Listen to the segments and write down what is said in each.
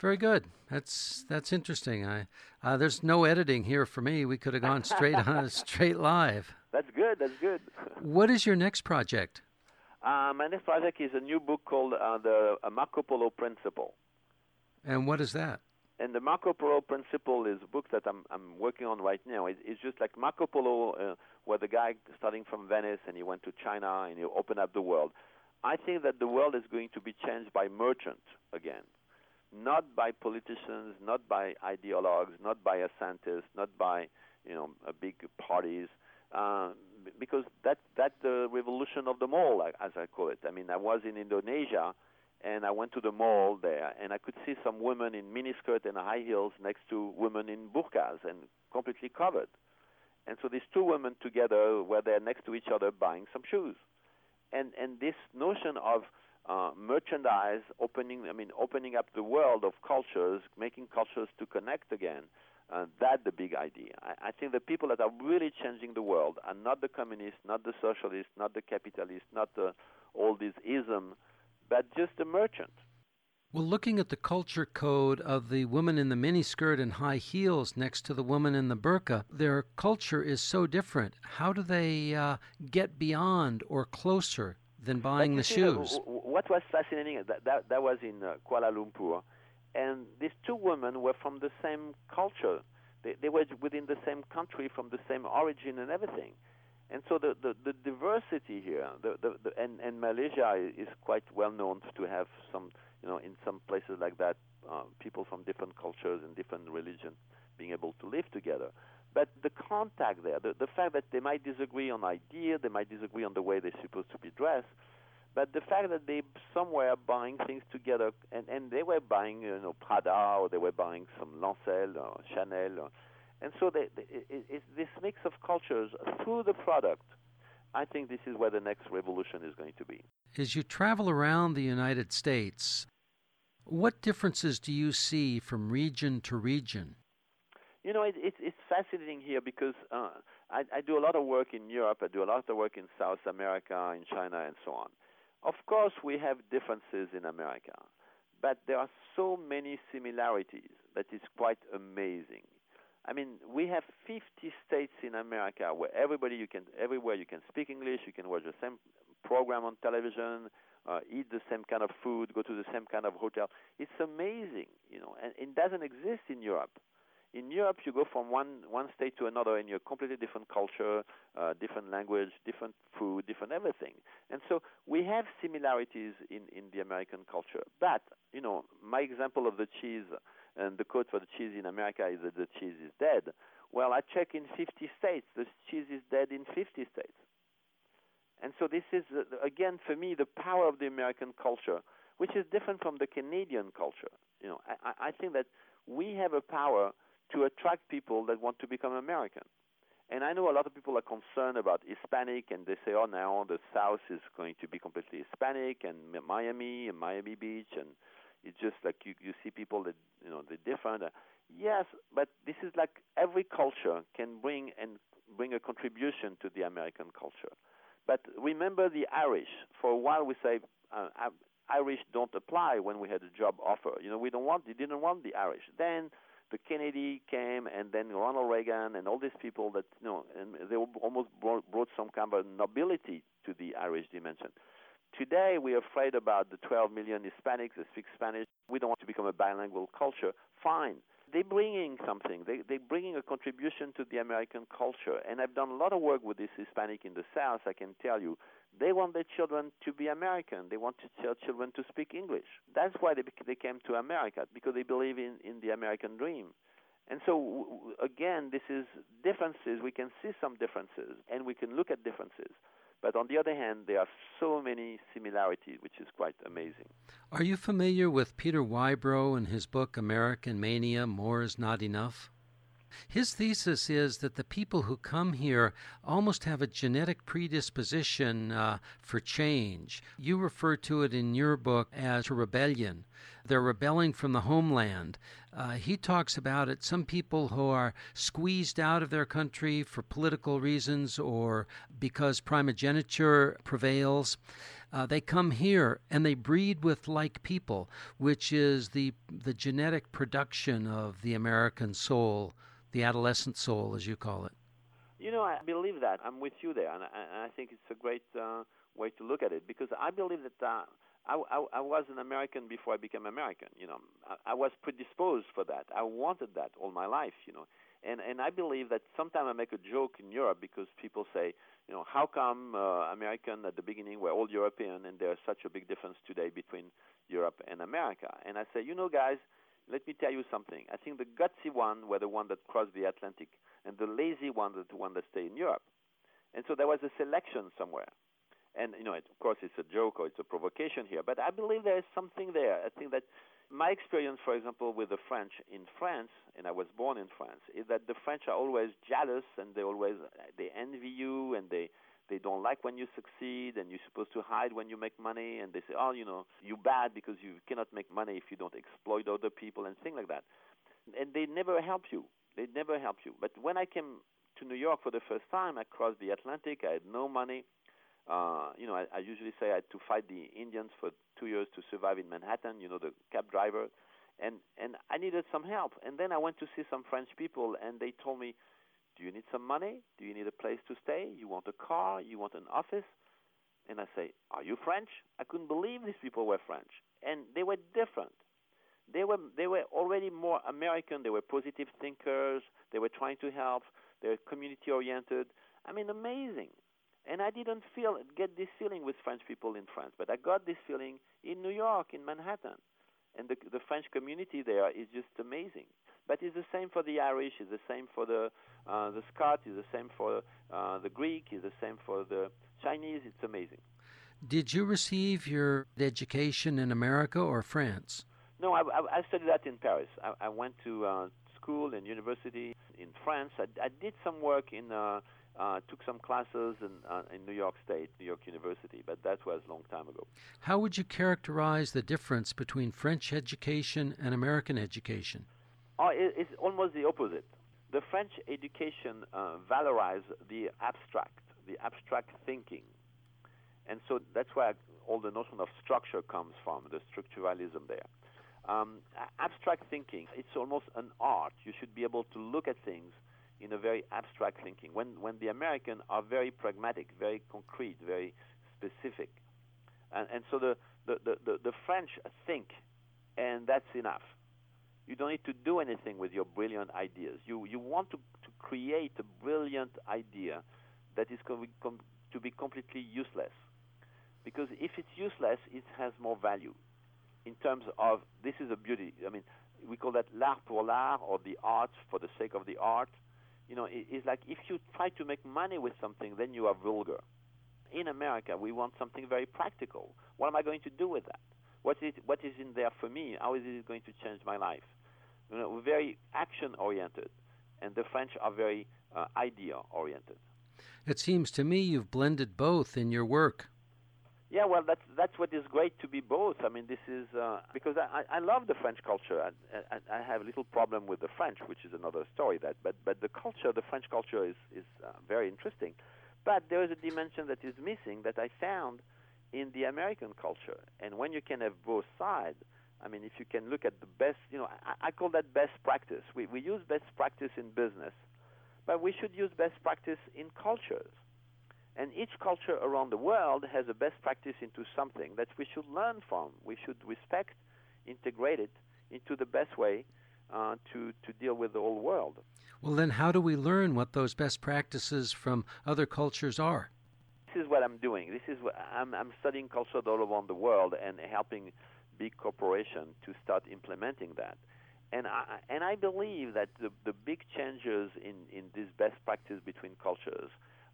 Very good. That's interesting. There's no editing here for me. We could have gone straight on, straight live. That's good. That's good. What is your next project? My next project is a new book called the Marco Polo Principle. And what is that? And the Marco Polo Principle is a book that I'm working on right now. It's just like Marco Polo, where the guy starting from Venice and he went to China and he opened up the world. I think that the world is going to be changed by merchants again, not by politicians, not by ideologues, not by scientists, not by big parties, because that's the revolution of the mall, as I call it. I mean, I was in Indonesia, and I went to the mall there, and I could see some women in miniskirt and high heels next to women in burqas and completely covered. And so these two women together were there next to each other buying some shoes. And this notion of merchandise opening up the world of cultures, making cultures to connect again, that's the big idea. I think the people that are really changing the world are not the communists, not the socialists, not the capitalists, not all these isms, but just the merchant. Well, looking at the culture code of the woman in the miniskirt and high heels next to the woman in the burqa, their culture is so different. How do they get beyond or closer than buying the shoes? What was fascinating, that was in Kuala Lumpur, and these two women were from the same culture. They were within the same country, from the same origin and everything. And so the diversity here, and Malaysia is quite well known to have some, in some places like that, people from different cultures and different religions being able to live together. But the contact there, the fact that they might disagree on ideas, they might disagree on the way they're supposed to be dressed, but the fact that they somewhere buying things together, and they were buying, Prada, or they were buying some Lancel or Chanel, and so it's this mix of cultures through the product. I think this is where the next revolution is going to be. As you travel around the United States, what differences do you see from region to region? It's fascinating here because I do a lot of work in Europe, I do a lot of work in South America, in China, and so on. Of course, we have differences in America, but there are so many similarities that is quite amazing. I mean, we have 50 states in America where everywhere you can speak English, you can watch the same program on television, eat the same kind of food, go to the same kind of hotel. It's amazing, and it doesn't exist in Europe. In Europe, you go from one state to another, and you're a completely different culture, different language, different food, different everything. And so we have similarities in the American culture. But, my example of the cheese and the quote for the cheese in America is that the cheese is dead. Well, I check in 50 states. The cheese is dead in 50 states. And so this is, again, for me, the power of the American culture, which is different from the Canadian culture. I think that we have a power to attract people that want to become American. And I know a lot of people are concerned about Hispanic, and they say, oh, now the South is going to be completely Hispanic, and Miami Beach, and it's just like you see people that, they're different. Yes, but this is like every culture can bring a contribution to the American culture. But remember the Irish. For a while we say Irish don't apply when we had a job offer. They didn't want the Irish. Then the Kennedy came, and then Ronald Reagan, and all these people that, and they almost brought some kind of nobility to the Irish dimension. Today, we're afraid about the 12 million Hispanics that speak Spanish. We don't want to become a bilingual culture. Fine. They're bringing something. They're bringing a contribution to the American culture. And I've done a lot of work with this Hispanic in the South, I can tell you. They want their children to be American. They want their children to speak English. That's why they came to America, because they believe in the American dream. And so, again, this is differences. We can see some differences, and we can look at differences. But on the other hand, there are so many similarities, which is quite amazing. Are you familiar with Peter Whybrow and his book, American Mania, More is Not Enough? His thesis is that the people who come here almost have a genetic predisposition for change. You refer to it in your book as rebellion. They're rebelling from the homeland. He talks about it. Some people who are squeezed out of their country for political reasons or because primogeniture prevails, they come here and they breed with like people, which is the genetic production of the American soul, the adolescent soul, as you call it. I believe that. I'm with you there, and I think it's a great way to look at it because I believe that I was an American before I became American. I was predisposed for that. I wanted that all my life. And I believe that sometimes I make a joke in Europe because people say, how come American at the beginning were all European and there's such a big difference today between Europe and America? And I say, guys, let me tell you something. I think the gutsy one were the one that crossed the Atlantic, and the lazy one were the one that stay in Europe. And so there was a selection somewhere. And, of course, it's a joke or it's a provocation here, but I believe there is something there. I think that my experience, for example, with the French in France, and I was born in France, is that the French are always jealous and they envy you and they don't like when you succeed and you're supposed to hide when you make money and they say, you're bad because you cannot make money if you don't exploit other people and things like that. And they never help you. They never help you. But when I came to New York for the first time, I crossed the Atlantic. I had no money. I usually say I had to fight the Indians for 2 years to survive in Manhattan, the cab driver. And I needed some help. And then I went to see some French people, and they told me, do you need some money? Do you need a place to stay? You want a car? You want an office? And I say, are you French? I couldn't believe these people were French. And they were different. They were already more American. They were positive thinkers. They were trying to help. They were community-oriented. Amazing. And I didn't get this feeling with French people in France, but I got this feeling in New York, in Manhattan. And the French community there is just amazing. But it's the same for the Irish, it's the same for the Scot, it's the same for the Greek, it's the same for the Chinese. It's amazing. Did you receive your education in America or France? No, I studied that in Paris. I went to school and university in France. I did some work took some classes in New York State, New York University, but that was a long time ago. How would you characterize the difference between French education and American education? It's almost the opposite. The French education valorizes the abstract thinking. And so that's where all the notion of structure comes from, the structuralism there. Abstract thinking, it's almost an art. You should be able to look at things in a very abstract thinking, when the Americans are very pragmatic, very concrete, very specific. And so the French think, and that's enough. You don't need to do anything with your brilliant ideas. You want to create a brilliant idea that is going to be completely useless. Because if it's useless, it has more value in terms of, this is a beauty. We call that l'art pour l'art, or the art for the sake of the art. It's like if you try to make money with something, then you are vulgar. In America, we want something very practical. What am I going to do with that? What is in there for me? How is it going to change my life? We're very action-oriented, and the French are very idea-oriented. It seems to me you've blended both in your work. Yeah, well, that's what is great to be both. This is because I love the French culture. I have a little problem with the French, which is another story. But the culture, the French culture, is very interesting. But there is a dimension that is missing that I found in the American culture. And when you can have both sides, if you can look at the best, I call that best practice. We use best practice in business, but we should use best practice in cultures. And each culture around the world has a best practice into something that we should learn from. We should respect, integrate it into the best way to deal with the whole world. Well, then how do we learn what those best practices from other cultures are? This is what I'm doing. I'm studying culture all around the world and helping big corporations to start implementing that. And I believe that the big changes in this best practice between cultures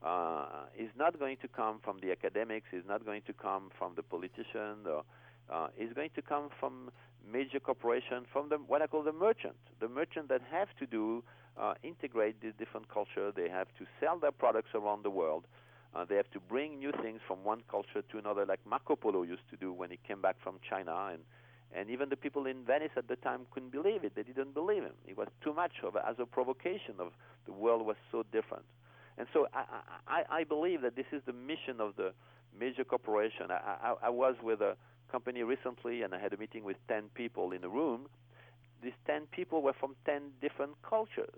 is not going to come from the academics, is not going to come from the politicians, is going to come from major corporations, from what I call the merchant that have to integrate these different cultures. They have to sell their products around the world. They have to bring new things from one culture to another, like Marco Polo used to do when he came back from China, And even the people in Venice at the time couldn't believe it. They didn't believe him. It was too much as a provocation of the world was so different. And so I believe that this is the mission of the major corporation. I was with a company recently, and I had a meeting with 10 people in a room. These 10 people were from 10 different cultures.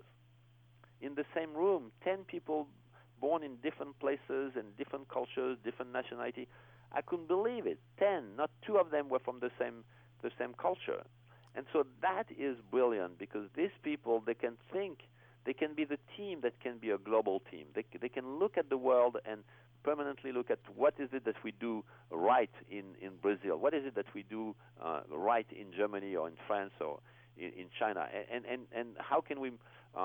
In the same room, 10 people born in different places and different cultures, different nationality. I couldn't believe it. 10, not 2 of them were from the same culture. And so that is brilliant, because these people, they can think, they can be the team that can be a global team. They can look at the world and permanently look at what is it that we do right in Brazil, what is it that we do right in Germany or in France or in China, and how can we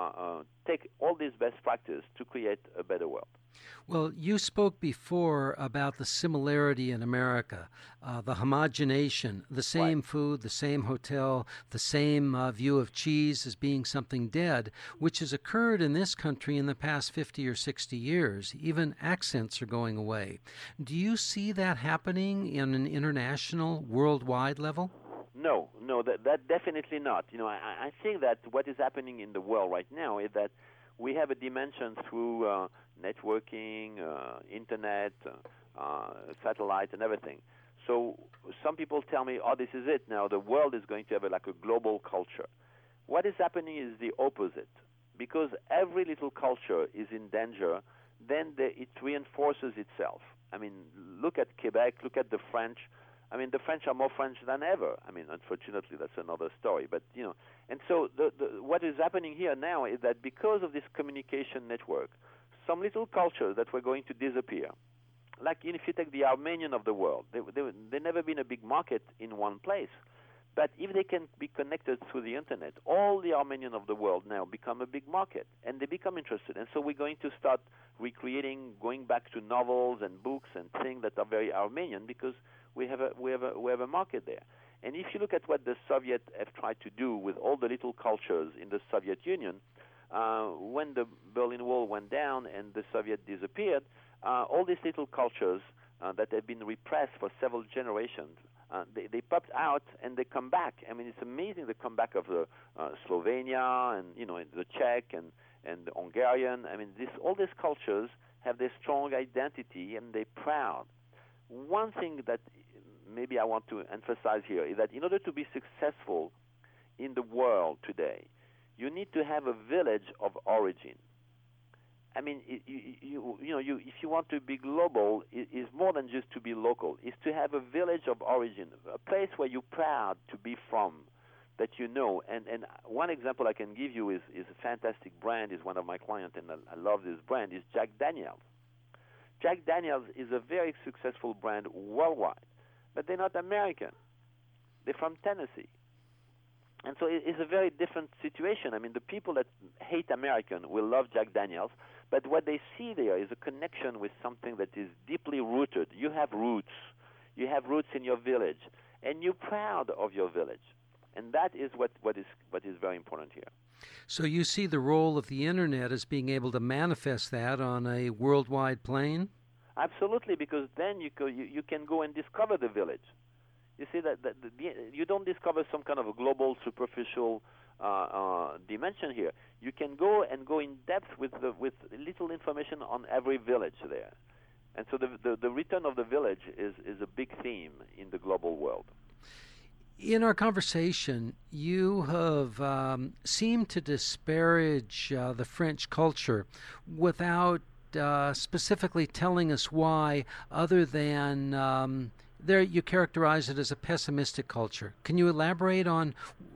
take all these best practices to create a better world. Well, you spoke before about the similarity in America, the homogenation, the same Right. food, the same hotel, the same view of cheese as being something dead, which has occurred in this country in the past 50 or 60 years. Even accents are going away. Do you see that happening in an international, worldwide level? No, that definitely not. I think that what is happening in the world right now is that we have a dimension through networking, internet, satellite, and everything. So some people tell me, "Oh, this is it now. The world is going to have a global culture." What is happening is the opposite, because every little culture is in danger. Then it reinforces itself. I mean, look at Quebec. Look at the French. I mean, the French are more French than ever. I mean, unfortunately, that's another story. But and so what is happening here now is that because of this communication network, some little cultures that were going to disappear, like if you take the Armenian of the world, they never been a big market in one place. But if they can be connected through the internet, all the Armenian of the world now become a big market, and they become interested. And so we're going to start recreating, going back to novels and books and things that are very Armenian, because we have a market there. And if you look at what the Soviets have tried to do with all the little cultures in the Soviet Union, when the Berlin Wall went down and the Soviet disappeared, all these little cultures that have been repressed for several generations, they popped out and they come back. I mean, it's amazing the comeback of the Slovenia and the Czech and the Hungarian. I mean, all these cultures have this strong identity and they're proud. One thing that maybe I want to emphasize here is that in order to be successful in the world today, you need to have a village of origin. I mean, if you want to be global, it is more than just to be local. It's to have a village of origin, a place where you're proud to be from, that you know. And one example I can give you is a fantastic brand, is one of my clients, and I love this brand, is Jack Daniels. Jack Daniels is a very successful brand worldwide, but they're not American. They're from Tennessee. And so it's a very different situation. I mean, the people that hate American will love Jack Daniels, but what they see there is a connection with something that is deeply rooted. You have roots. You have roots in your village, and you're proud of your village. And that is what is very important here. So you see the role of the internet as being able to manifest that on a worldwide plane? Absolutely, because then you can go and discover the village. You see that you don't discover some kind of a global, superficial dimension here. You can go in depth with little information on every village there, and so the return of the village is a big theme in the global world. In our conversation, you have seemed to disparage the French culture without specifically telling us why, other than there you characterize it as a pessimistic culture. Can you elaborate on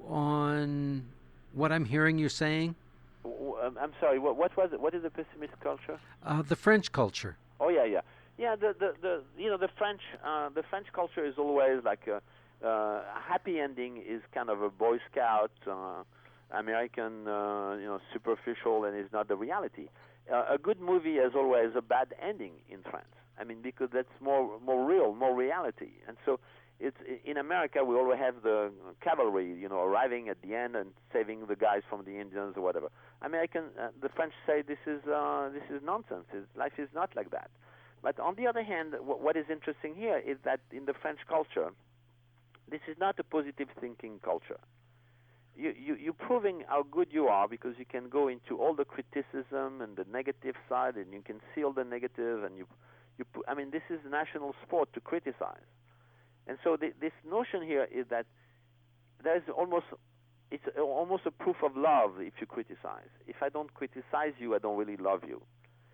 what I'm hearing you saying? I'm sorry. What was it? What is the pessimist culture? The French culture. Oh yeah. The French culture is always like a happy ending is kind of a Boy Scout, American, superficial, and is not the reality. A good movie is always a bad ending in France. I mean, because that's more real, more reality. And so it's in America we always have the cavalry, arriving at the end and saving the guys from the Indians or whatever. The French say this is nonsense. Life is not like that. But on the other hand, what is interesting here is that in the French culture, This is not a positive thinking culture. You're proving how good you are because you can go into all the criticism and the negative side, and you can see all the negative, and I mean, this is national sport to criticize. And so this notion here is that it's almost a proof of love if you criticize. If I don't criticize you, I don't really love you.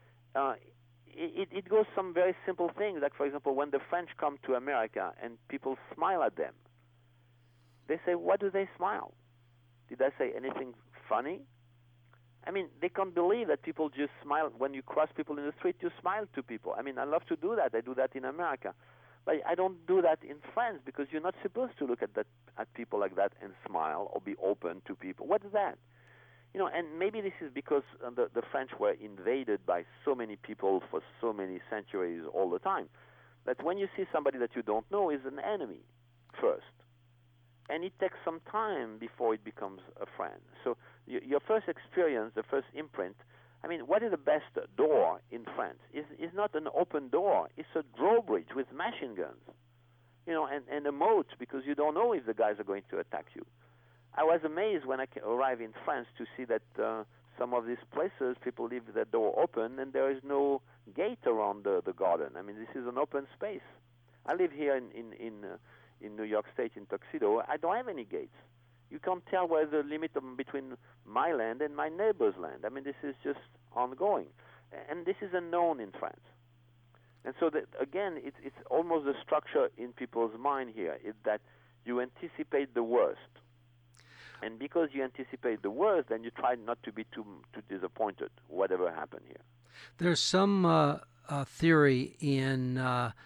It goes some very simple things, like, for example, when the French come to America and people smile at them, they say, "What do they smile? Did I say anything funny?" I mean, they can't believe that people just smile. When you cross people in the street, you smile to people. I mean, I love to do that. I do that in America. But I don't do that in France because you're not supposed to look at people like that and smile or be open to people. What is that? You know, and maybe this is because the French were invaded by so many people for so many centuries all the time, that when you see somebody that you don't know is an enemy first. And it takes some time before it becomes a friend. So your first experience, the first imprint, I mean, what is the best door in France? Is not an open door. It's a drawbridge with machine guns, you know, and a moat, because you don't know if the guys are going to attack you. I was amazed when I arrived in France to see that some of these places, people leave the door open and there is no gate around the garden. I mean, this is an open space. I live here in New York State, in Tuxedo. I don't have any gates. You can't tell where the limit between my land and my neighbor's land. I mean, this is just ongoing. And this is unknown in France. And so, again, it's almost the structure in people's mind here, is that you anticipate the worst. And because you anticipate the worst, then you try not to be too disappointed, whatever happened here. There's some theory in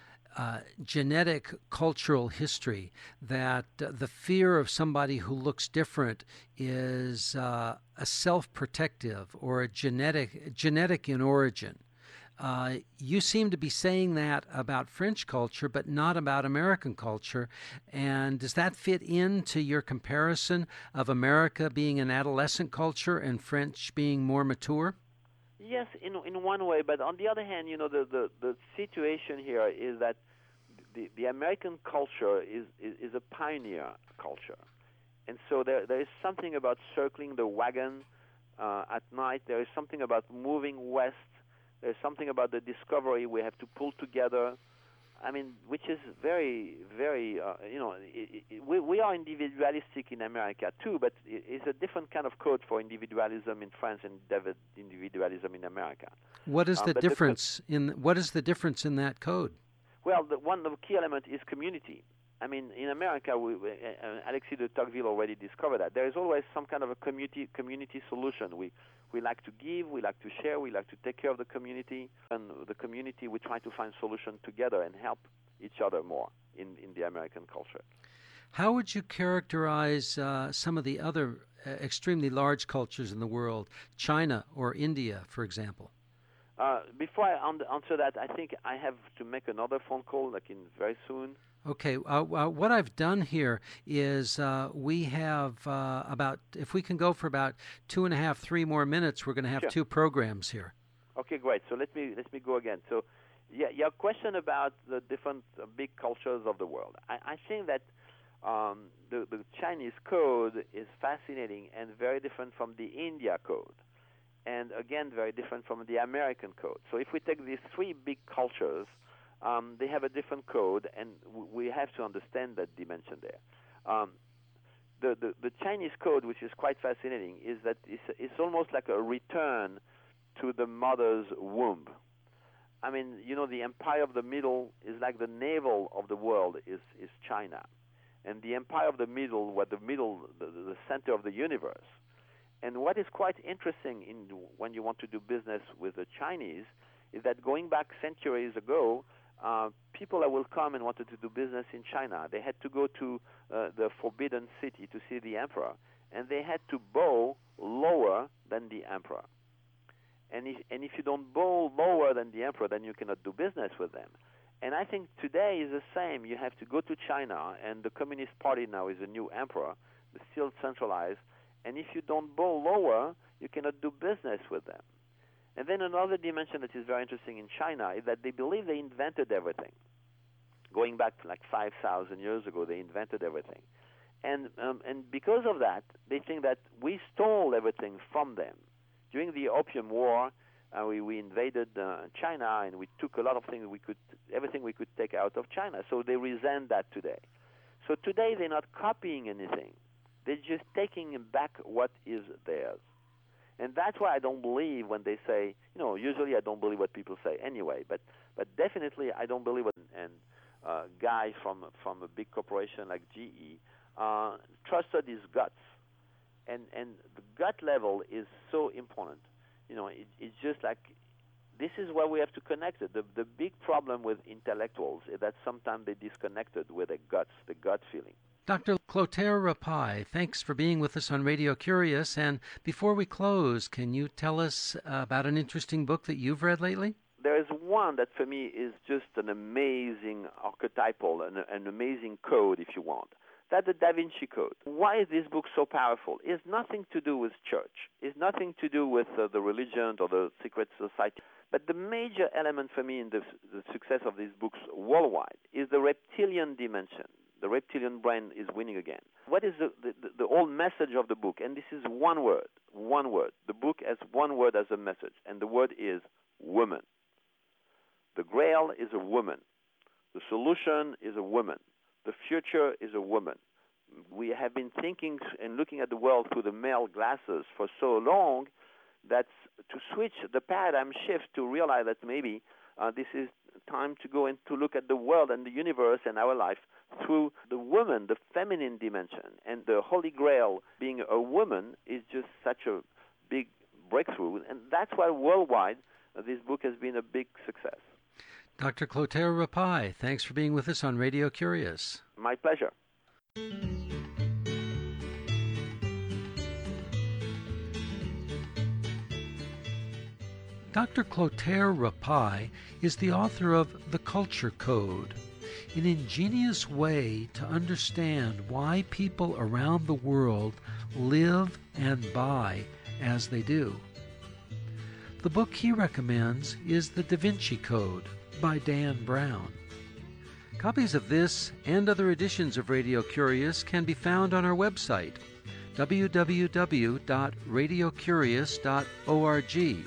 genetic cultural history that the fear of somebody who looks different is a self-protective or a genetic in origin. You seem to be saying that about French culture, but not about American culture. And does that fit into your comparison of America being an adolescent culture and French being more mature? Yes, in one way, but on the other hand, you know, the situation here is that the American culture is a pioneer culture, and so there is something about circling the wagon at night. There is something about moving west. There's something about the discovery we have to pull together. I mean, which is very, very, you know, we are individualistic in America too, but it's a different kind of code for individualism in France and individualism in America. What is the difference what is the difference in that code? Well, one of the key element is community. I mean, in America, Alexis de Tocqueville already discovered that there is always some kind of a community solution. We like to give, we like to share, we like to take care of the community, and the community we try to find solutions together and help each other more in the American culture. How would you characterize some of the other extremely large cultures in the world, China or India, for example? Before I answer that, I think I have to make another phone call, like very soon. Okay. What I've done here is we have if we can go for about 2.5, 3 more minutes, we're going to have Sure. 2 programs here. Okay, great. So let me go again. So, yeah, your question about the different big cultures of the world. I think that the Chinese code is fascinating and very different from the India code, and again very different from the American code. So if we take these 3 big cultures, they have a different code, and we have to understand that dimension there. The Chinese code, which is quite fascinating, is that it's almost like a return to the mother's womb. I mean, you know, the empire of the middle is like the navel of the world is China, and the empire of the middle, the center of the universe. And what is quite interesting when you want to do business with the Chinese is that going back centuries ago, people that will come and wanted to do business in China, they had to go to the Forbidden City to see the emperor, and they had to bow lower than the emperor. And if you don't bow lower than the emperor, then you cannot do business with them. And I think today is the same. You have to go to China, and the Communist Party now is a new emperor, still centralized. And if you don't bow lower, you cannot do business with them. And then another dimension that is very interesting in China is that they believe they invented everything. going back to like 5,000 years ago. They invented everything. And because of that, they think that we stole everything from them. During the Opium War, we invaded China, and we took a lot of things everything we could take out of China. So they resent that today. So today they're not copying anything. They're just taking back what is theirs. And that's why I don't believe when they say, usually I don't believe what people say anyway, but definitely I don't believe what guys from a big corporation like GE trusted his guts. And the gut level is so important. It's just like, this is where we have to connect it. The big problem with intellectuals is that sometimes they disconnected with the gut feeling. Dr. Clotaire Rapaille, thanks for being with us on Radio Curious. And before we close, can you tell us about an interesting book that you've read lately? There is one that for me is just an amazing archetypal, an amazing code, if you want. That's the Da Vinci Code. Why is this book so powerful? It's nothing to do with church. It's nothing to do with the religion or the secret society. But the major element for me in the success of these books worldwide is the reptilian dimension. The reptilian brain is winning again. What is the whole message of the book? And this is one word. The book has one word as a message, and the word is woman. The Grail is a woman. The solution is a woman. The future is a woman. We have been thinking and looking at the world through the male glasses for so long that to switch the paradigm shift to realize that maybe this is time to go and to look at the world and the universe and our life through the woman, the feminine dimension. And the Holy Grail being a woman is just such a big breakthrough. And that's why worldwide this book has been a big success. Dr. Clotaire Rapaille, thanks for being with us on Radio Curious. My pleasure. Dr. Clotaire Rapaille is the author of The Culture Code, an ingenious way to understand why people around the world live and buy as they do. The book he recommends is The Da Vinci Code by Dan Brown. Copies of this and other editions of Radio Curious can be found on our website, www.radiocurious.org.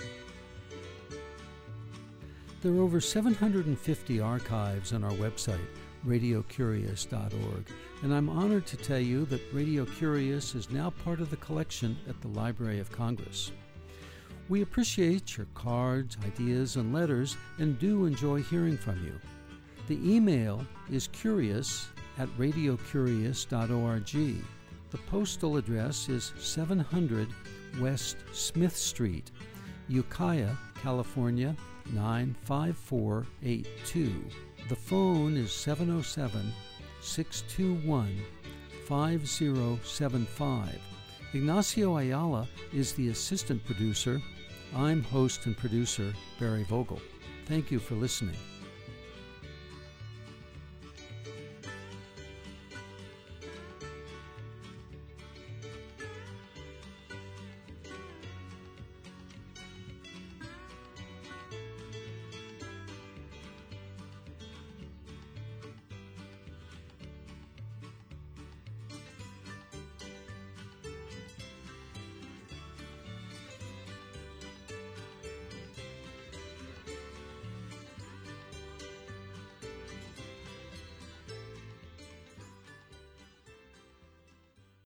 There are over 750 archives on our website, radiocurious.org, and I'm honored to tell you that Radio Curious is now part of the collection at the Library of Congress. We appreciate your cards, ideas, and letters, and do enjoy hearing from you. The email is curious@radiocurious.org. The postal address is 700 West Smith Street, Ukiah, California, 95482. The phone is 707-621-5075. Ignacio Ayala is the assistant producer. I'm host and producer Barry Vogel. Thank you for listening.